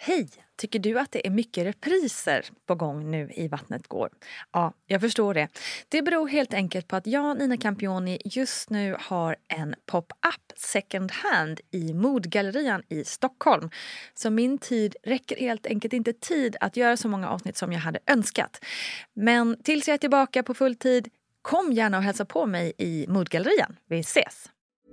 Hej! Tycker du att det är mycket repriser på gång nu i Vattnet går? Ja, jag förstår det. Det beror helt enkelt på att jag, Nina Campioni, just nu har en pop-up second hand i Modgallerian i Stockholm. Så min tid räcker helt enkelt inte tid att göra så många avsnitt som jag hade önskat. Men tills jag är tillbaka på full tid, kom gärna och hälsa på mig i Modgallerian. Vi ses!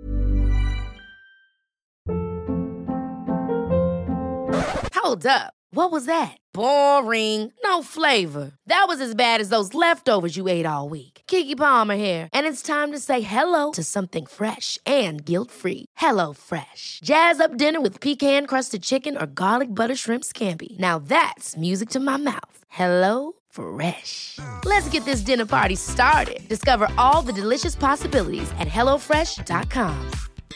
Hold up. What was that? Boring. No flavor. That was as bad as those leftovers you ate all week. Keke Palmer here, and it's time to say hello to something fresh and guilt-free. Hello Fresh. Jazz up dinner with pecan-crusted chicken or garlic butter shrimp scampi. Now that's music to my mouth. Hello Fresh. Let's get this dinner party started. Discover all the delicious possibilities at hellofresh.com.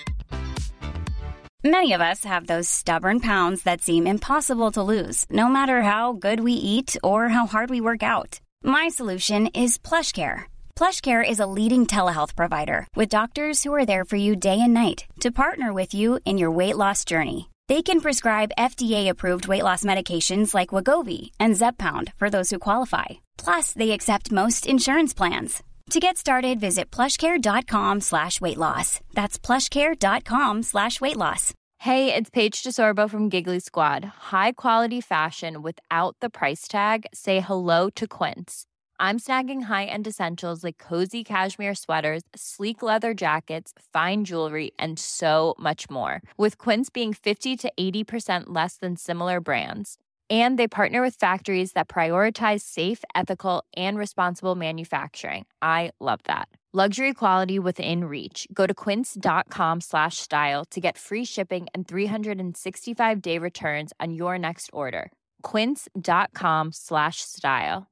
Many of us have those stubborn pounds that seem impossible to lose, no matter how good we eat or how hard we work out. My solution is PlushCare. PlushCare is a leading telehealth provider with doctors who are there for you day and night to partner with you in your weight loss journey. They can prescribe FDA-approved weight loss medications like Wegovy and Zepbound for those who qualify. Plus, they accept most insurance plans. To get started, visit plushcare.com/weightloss. That's plushcare.com/weightloss. Hey, it's Paige DeSorbo from Giggly Squad. High quality fashion without the price tag. Say hello to Quince. I'm snagging high-end essentials like cozy cashmere sweaters, sleek leather jackets, fine jewelry, and so much more. With Quince being 50 to 80% less than similar brands. And they partner with factories that prioritize safe, ethical, and responsible manufacturing. I love that. Luxury quality within reach. Go to quince.com/style to get free shipping and 365-day returns on your next order. quince.com/style.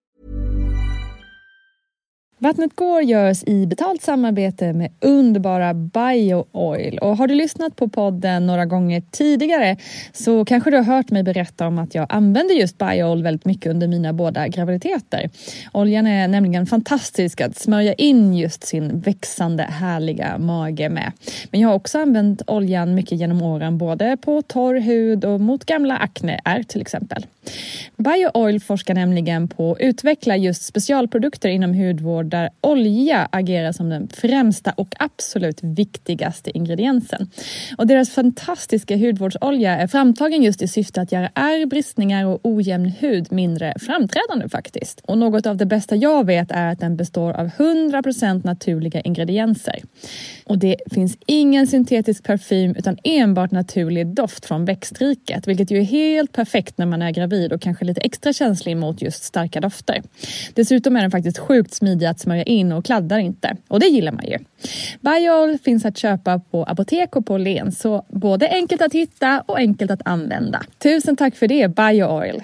Vattnet går görs i betalt samarbete med underbara BioOil. Och har du lyssnat på podden några gånger tidigare så kanske du har hört mig berätta om att jag använder just BioOil väldigt mycket under mina båda graviditeter. Oljan är nämligen fantastisk att smörja in just sin växande härliga mage med. Men jag har också använt oljan mycket genom åren både på torr hud och mot gamla akneär till exempel. BioOil forskar nämligen på att utveckla just specialprodukter inom hudvård där olja agerar som den främsta och absolut viktigaste ingrediensen. Och deras fantastiska hudvårdsolja är framtagen just i syfte att göra ärr, bristningar och ojämn hud mindre framträdande faktiskt. Och något av det bästa jag vet är att den består av 100% naturliga ingredienser. Och det finns ingen syntetisk parfym utan enbart naturlig doft från växtriket, vilket ju är helt perfekt när man är gravid och kanske lite extra känslig mot just starka dofter. Dessutom är den faktiskt sjukt smidig att smörja in och kladdar inte. Och det gillar man ju. BioOil finns att köpa på apotek och på Len, så både enkelt att hitta och enkelt att använda. Tusen tack för det, BioOil!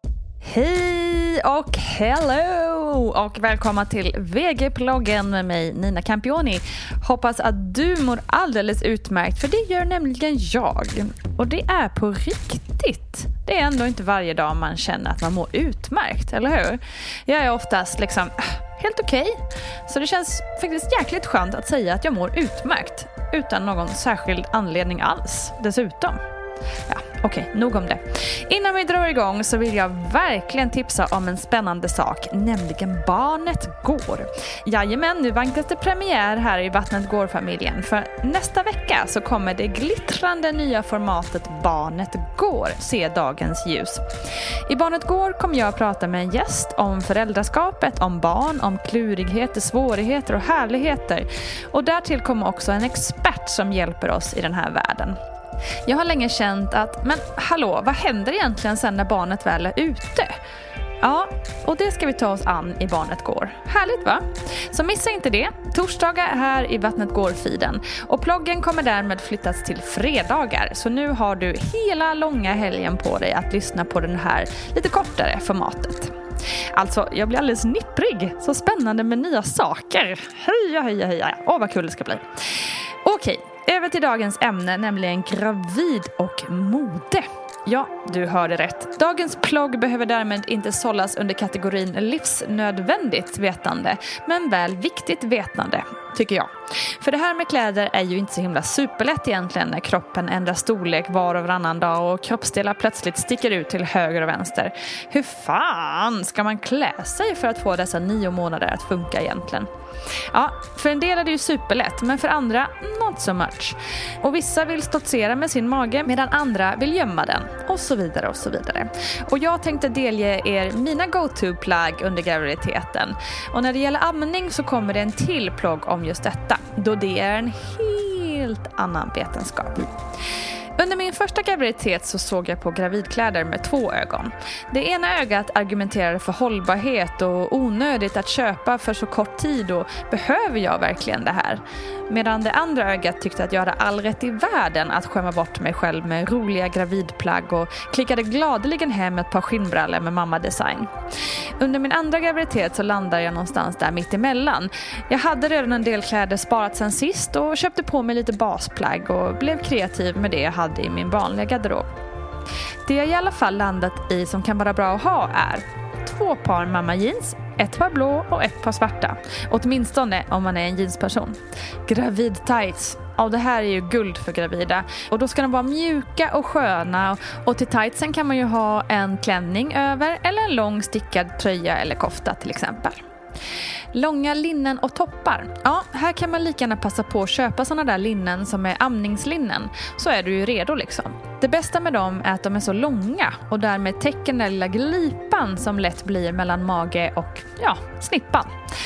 Hej och hello och välkomna till VG-ploggen med mig Nina Campioni. Hoppas att du mår alldeles utmärkt, för det gör nämligen jag. Och det är på riktigt. Det är ändå inte varje dag man känner att man mår utmärkt, eller hur? Jag är oftast liksom helt okej. Så det känns faktiskt jäkligt skönt att säga att jag mår utmärkt utan någon särskild anledning alls dessutom. Ja, okej, nog om det. Innan vi drar igång så vill jag verkligen tipsa om en spännande sak, nämligen Barnet går. Jajamän, nu vankas det premiär här i Vattnet går-familjen. För nästa vecka så kommer det glittrande nya formatet Barnet går se dagens ljus. I Barnet går kommer jag att prata med en gäst om föräldraskapet, om barn, om klurigheter, svårigheter och härligheter. Och därtill kommer också en expert som hjälper oss i den här världen. Jag har länge känt att, men hallå, vad händer egentligen sen när barnet väl är ute? Ja, och det ska vi ta oss an i Barnet går. Härligt va? Så missa inte det. Torsdagar här i Vattnet går-feeden. Och ploggen kommer därmed flyttas till fredagar. Så nu har du hela långa helgen på dig att lyssna på den här lite kortare formatet. Alltså, jag blir alldeles nipprig. Så spännande med nya saker. Heja. Åh, vad kul det ska bli. Okej. Över till dagens ämne, nämligen gravid och mode. Ja, du hörde rätt. Dagens plogg behöver därmed inte sållas under kategorin livsnödvändigt vetande, men väl viktigt vetande. tycker jag. För det här med kläder är ju inte så himla superlätt egentligen när kroppen ändrar storlek var och varannan dag och kroppsdelar plötsligt sticker ut till höger och vänster. Hur fan ska man klä sig för att få dessa 9 månader att funka egentligen? Ja, för en del är det ju superlätt, men för andra not so much. Och vissa vill stoltsera med sin mage medan andra vill gömma den. Och så vidare och så vidare. Och jag tänkte delge er mina go-to-plagg under graviditeten. Och när det gäller amning så kommer det en till plagg om just detta. Då det är en helt annan vetenskap. Under min första graviditet så såg jag på gravidkläder med 2 ögon. Det ena ögat argumenterade för hållbarhet och onödigt att köpa för så kort tid och behöver jag verkligen det här? Medan det andra ögat tyckte att jag hade all rätt i världen att skämma bort mig själv med roliga gravidplagg och klickade gladeligen hem ett par skinnbrallor med mamma-design. Under min andra graviditet så landade jag någonstans där mitt emellan. Jag hade redan en del kläder sparat sen sist och köpte på mig lite basplagg och blev kreativ med det jag hade i min vanliga garderob. Det jag i alla fall landat i som kan vara bra att ha är 2 par mamma jeans, 1 par blå och 1 par svarta. Åtminstone om man är en jeansperson. Gravid tights. Ja, det här är ju guld för gravida. Och då ska de vara mjuka och sköna. Och till tightsen kan man ju ha en klänning över eller en lång stickad tröja eller kofta till exempel. Långa linnen och toppar. Ja, här kan man lika gärna passa på att köpa såna där linnen som är amningslinnen. Så är du ju redo liksom. Det bästa med dem är att de är så långa och därmed täcker den där lilla glipan som lätt blir mellan mage och snippan.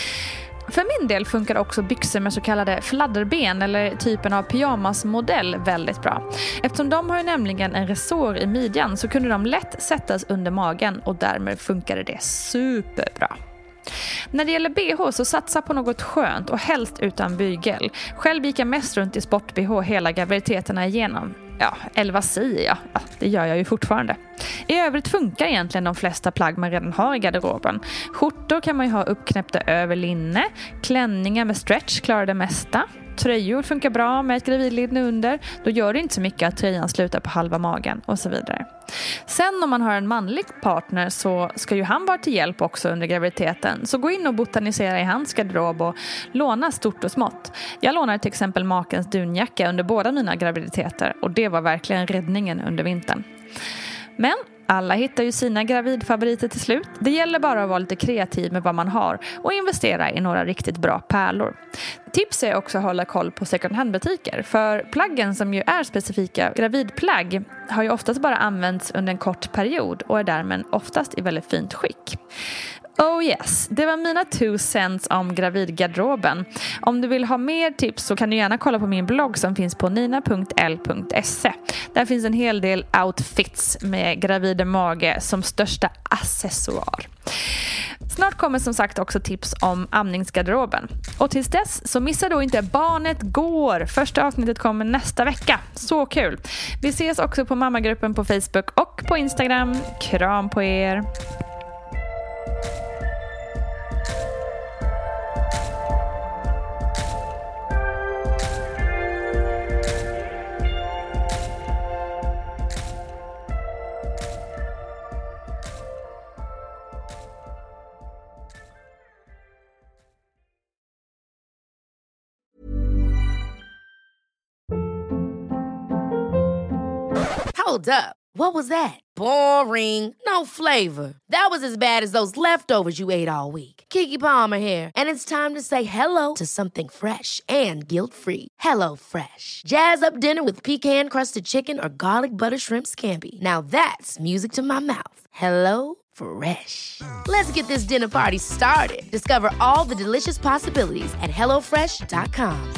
För min del funkar också byxor med så kallade fladderben eller typen av pyjamasmodell väldigt bra. Eftersom de har ju nämligen en resår i midjan så kunde de lätt sättas under magen och därmed funkade det superbra. När det gäller BH så satsa på något skönt och helst utan bygel. Själv gick jag mest runt i sport-BH hela graviditeterna igenom. Eller vad säger jag? Ja, det gör jag ju fortfarande. I övrigt funkar egentligen de flesta plagg man redan har i garderoben. Skjortor kan man ju ha uppknäppta över linne. Klänningar med stretch klarar det mesta. Tröjor funkar bra med ett gravidlinne under. Då gör det inte så mycket att tröjan slutar på halva magen och så vidare. Sen om man har en manlig partner så ska ju han vara till hjälp också under graviditeten. Så gå in och botanisera i hans garderob och låna stort och smått. Jag lånade till exempel makens dunjacka under båda mina graviditeter och det var verkligen räddningen under vintern. Men alla hittar ju sina gravidfavoriter till slut. Det gäller bara att vara lite kreativ med vad man har och investera i några riktigt bra pärlor. Tips är också att hålla koll på second hand-butiker. För plaggen som ju är specifika gravidplagg har ju oftast bara använts under en kort period och är därmed oftast i väldigt fint skick. Oh yes, det var mina 2 cents om gravidgarderoben. Om du vill ha mer tips så kan du gärna kolla på min blogg som finns på nina.l.se. Där finns en hel del outfits med gravid mage som största accessoar. Snart kommer som sagt också tips om amningsgarderoben. Och tills dess så missa då inte Barnet går. Första avsnittet kommer nästa vecka. Så kul. Vi ses också på mammagruppen på Facebook och på Instagram. Kram på er. Hold up. What was that? Boring. No flavor. That was as bad as those leftovers you ate all week. Keke Palmer here, and it's time to say hello to something fresh and guilt-free. Hello Fresh. Jazz up dinner with pecan-crusted chicken or garlic butter shrimp scampi. Now that's music to my mouth. Hello Fresh. Let's get this dinner party started. Discover all the delicious possibilities at hellofresh.com.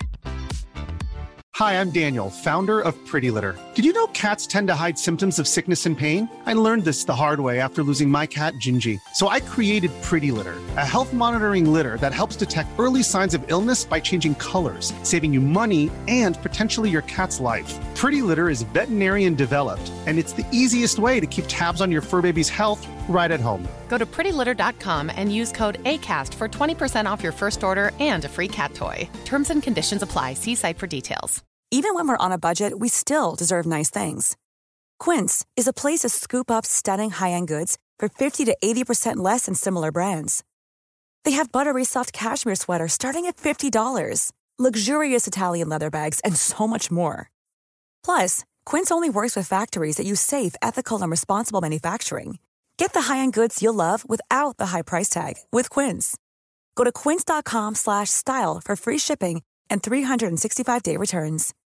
Hi, I'm Daniel, founder of Pretty Litter. Did you know cats tend to hide symptoms of sickness and pain? I learned this the hard way after losing my cat, Gingy. So I created Pretty Litter, a health monitoring litter that helps detect early signs of illness by changing colors, saving you money and potentially your cat's life. Pretty Litter is veterinarian developed, and it's the easiest way to keep tabs on your fur baby's health right at home. Go to prettylitter.com and use code ACAST for 20% off your first order and a free cat toy. Terms and conditions apply. See site for details. Even when we're on a budget, we still deserve nice things. Quince is a place to scoop up stunning high-end goods for 50 to 80% less than similar brands. They have buttery soft cashmere sweaters starting at $50, luxurious Italian leather bags, and so much more. Plus, Quince only works with factories that use safe, ethical, and responsible manufacturing. Get the high-end goods you'll love without the high price tag with Quince. Go to quince.com/style for free shipping and 365-day returns.